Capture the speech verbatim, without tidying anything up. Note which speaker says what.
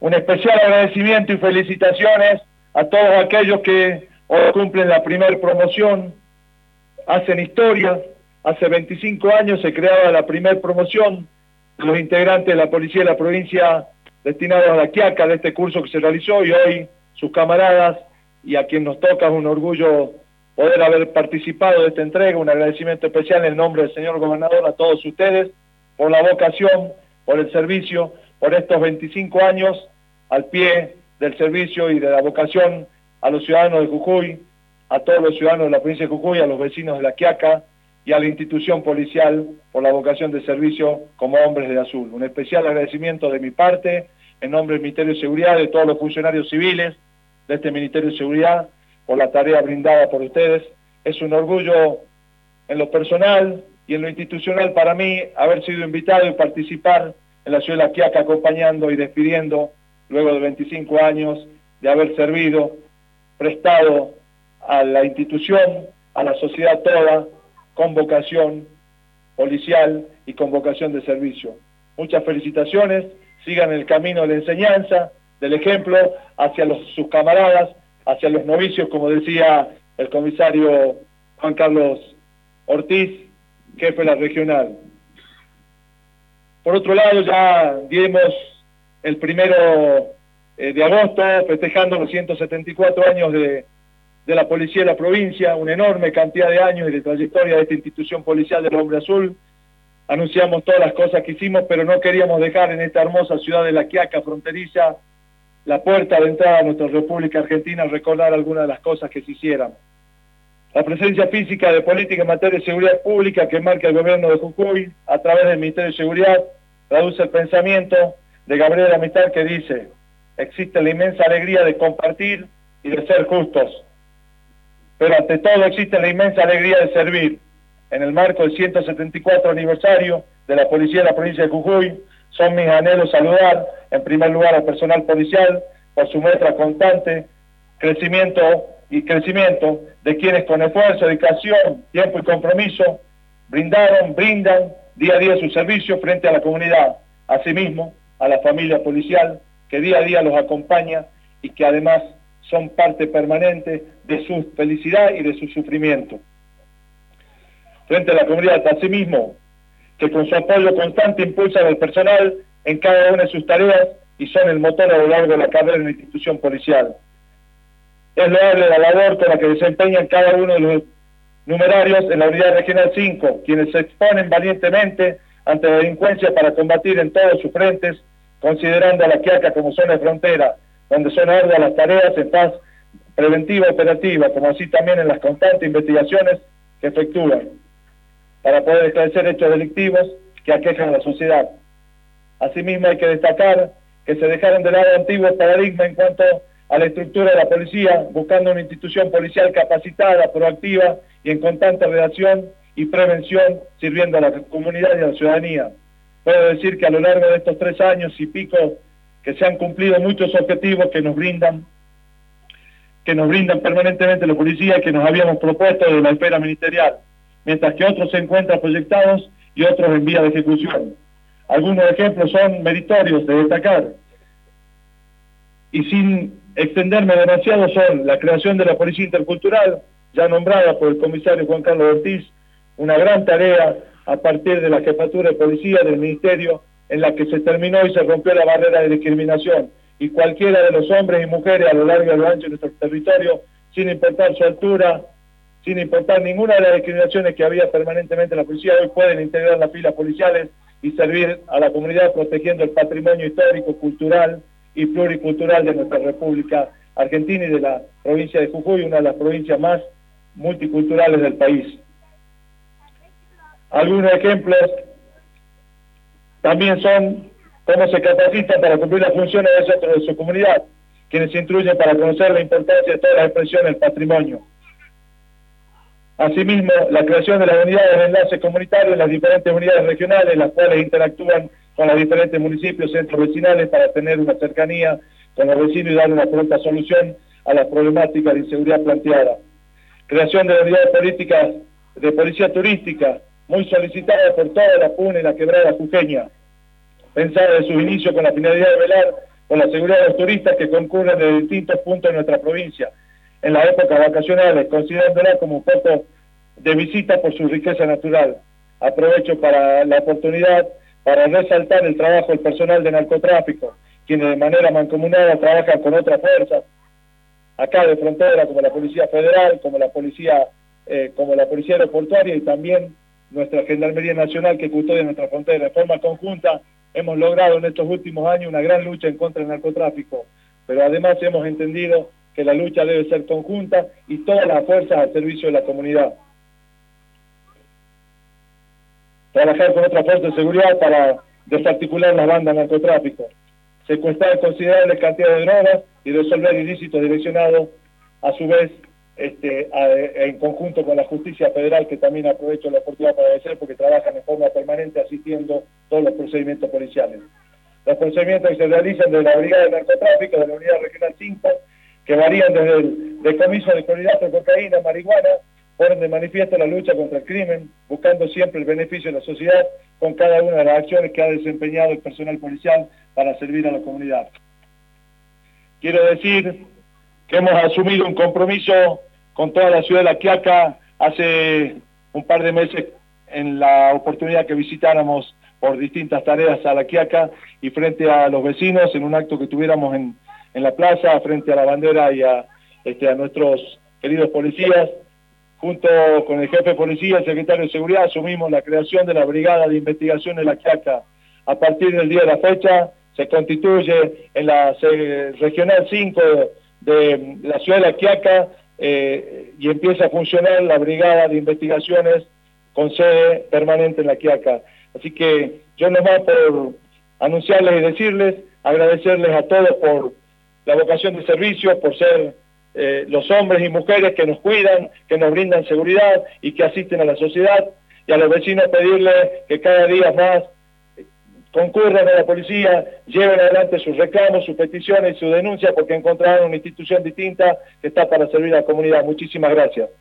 Speaker 1: Un especial agradecimiento y felicitaciones a todos aquellos que hoy cumplen la primer promoción, hacen historia. Hace veinticinco años se creaba la primer promoción de los integrantes de la Policía de la Provincia destinados a La Quiaca, de este curso que se realizó, y hoy sus camaradas, y a quien nos toca es un orgullo poder haber participado de esta entrega, un agradecimiento especial en el nombre del señor gobernador a todos ustedes por la vocación, por el servicio, por estos veinticinco años al pie del servicio y de la vocación a los ciudadanos de Jujuy, a todos los ciudadanos de la provincia de Jujuy, a los vecinos de La Quiaca y a la institución policial por la vocación de servicio como hombres de azul. Un especial agradecimiento de mi parte, en nombre del Ministerio de Seguridad, de todos los funcionarios civiles de este Ministerio de Seguridad, por la tarea brindada por ustedes. Es un orgullo en lo personal y en lo institucional para mí haber sido invitado y participar en la ciudad de La Quiaca, acompañando y despidiendo, luego de veinticinco años, de haber servido, prestado a la institución, a la sociedad toda, con vocación policial y con vocación de servicio. Muchas felicitaciones, sigan el camino de la enseñanza, del ejemplo, hacia los, sus camaradas, hacia los novicios, como decía el comisario Juan Carlos Ortiz, jefe de la regional. Por otro lado, ya dimos el primero eh, de agosto, festejando los ciento setenta y cuatro años de, de la Policía de la Provincia, una enorme cantidad de años y de trayectoria de esta institución policial del Hombre Azul. Anunciamos todas las cosas que hicimos, pero no queríamos dejar en esta hermosa ciudad de La Quiaca fronteriza, la puerta de entrada a nuestra República Argentina, recordar algunas de las cosas que se hicieran. La presencia física de política en materia de seguridad pública que marca el gobierno de Jujuy a través del Ministerio de Seguridad traduce el pensamiento de Gabriela Mistral, que dice: existe la inmensa alegría de compartir y de ser justos, pero ante todo existe la inmensa alegría de servir. En el marco del ciento setenta y cuatro aniversario de la Policía de la Provincia de Jujuy, son mis anhelos saludar, en primer lugar, al personal policial por su muestra constante, crecimiento y crecimiento de quienes con esfuerzo, dedicación, tiempo y compromiso brindaron, brindan día a día su servicio frente a la comunidad. Asimismo, a la familia policial que día a día los acompaña y que además son parte permanente de su felicidad y de su sufrimiento. Frente a la comunidad, asimismo, que con su apoyo constante impulsan al personal en cada una de sus tareas y son el motor a lo largo de la carrera en la institución policial. Es loable la labor con la que desempeñan cada uno de los numerarios en la Unidad Regional cinco, quienes se exponen valientemente ante la delincuencia para combatir en todos sus frentes, considerando a La Quiaca como zona de frontera, donde son arduas las tareas en paz preventiva y operativa, como así también en las constantes investigaciones que efectúan, para poder esclarecer hechos delictivos que aquejan a la sociedad. Asimismo, hay que destacar que se dejaron de lado antiguos paradigmas en cuanto a la estructura de la policía, buscando una institución policial capacitada, proactiva y en constante relación y prevención, sirviendo a la comunidad y a la ciudadanía. Puedo decir que a lo largo de estos tres años y pico que se han cumplido muchos objetivos que nos brindan, que nos brindan permanentemente la policía y que nos habíamos propuesto de la esfera ministerial, mientras que otros se encuentran proyectados y otros en vía de ejecución. Algunos ejemplos son meritorios de destacar, y sin extenderme demasiado, son la creación de la Policía Intercultural, ya nombrada por el comisario Juan Carlos Ortiz, una gran tarea a partir de la jefatura de policía del Ministerio, en la que se terminó y se rompió la barrera de discriminación, y cualquiera de los hombres y mujeres a lo largo y a lo ancho de nuestro territorio, sin importar su altura, sin importar ninguna de las discriminaciones que había permanentemente en la policía, hoy pueden integrar las filas policiales y servir a la comunidad protegiendo el patrimonio histórico, cultural y pluricultural de nuestra República Argentina y de la provincia de Jujuy, una de las provincias más multiculturales del país. Algunos ejemplos también son cómo se capacitan para cumplir las funciones de centros de su comunidad, quienes se instruyen para conocer la importancia de todas las expresiones del patrimonio. Asimismo, la creación de las unidades de enlace comunitario en las diferentes unidades regionales, las cuales interactúan con los diferentes municipios, centros vecinales, para tener una cercanía con los vecinos y dar una pronta solución a las problemáticas de inseguridad planteadas. Creación de la unidad de políticas de policía turística, muy solicitada por toda la Puna y la quebrada jujeña, pensada desde su inicio con la finalidad de velar por la seguridad de los turistas que concurren de distintos puntos de nuestra provincia en las épocas vacacionales, considerándola como un puerto de visita por su riqueza natural. Aprovecho para la oportunidad para resaltar el trabajo del personal de narcotráfico, quienes de manera mancomunada trabajan con otras fuerzas, acá de frontera, como la Policía Federal, como la Policía, eh, como la Policía Aeroportuaria y también nuestra Gendarmería Nacional que custodia nuestra frontera. De forma conjunta hemos logrado en estos últimos años una gran lucha en contra del narcotráfico, pero además hemos entendido que la lucha debe ser conjunta y todas las fuerzas al servicio de la comunidad. Trabajar con otras fuerzas de seguridad para desarticular las bandas de narcotráfico, secuestrar considerables cantidades de drogas y resolver ilícitos direccionados, a su vez, este, a, a, en conjunto con la justicia federal, que también aprovecho la oportunidad para agradecer porque trabajan en forma permanente asistiendo todos los procedimientos policiales. Los procedimientos que se realizan desde la Brigada de Narcotráfico de la Unidad Regional cinco, que varían desde el decomiso de clorhidrato de cocaína, marihuana, ponen de manifiesto la lucha contra el crimen, buscando siempre el beneficio de la sociedad con cada una de las acciones que ha desempeñado el personal policial para servir a la comunidad. Quiero decir que hemos asumido un compromiso con toda la ciudad de La Quiaca hace un par de meses en la oportunidad que visitáramos por distintas tareas a La Quiaca y frente a los vecinos en un acto que tuviéramos en, en la plaza, frente a la bandera y a, este, a nuestros queridos policías. Junto con el jefe de policía y el secretario de seguridad asumimos la creación de la Brigada de Investigación de La Quiaca. A partir del día de la fecha se constituye en la eh, Regional cinco de, de la ciudad de La Quiaca eh, y empieza a funcionar la Brigada de Investigaciones con sede permanente en La Quiaca. Así que yo nomás por anunciarles y decirles, agradecerles a todos por la vocación de servicio, por ser Eh, los hombres y mujeres que nos cuidan, que nos brindan seguridad y que asisten a la sociedad, y a los vecinos pedirles que cada día más concurran a la policía, lleven adelante sus reclamos, sus peticiones y sus denuncias, porque encontraron una institución distinta que está para servir a la comunidad. Muchísimas gracias.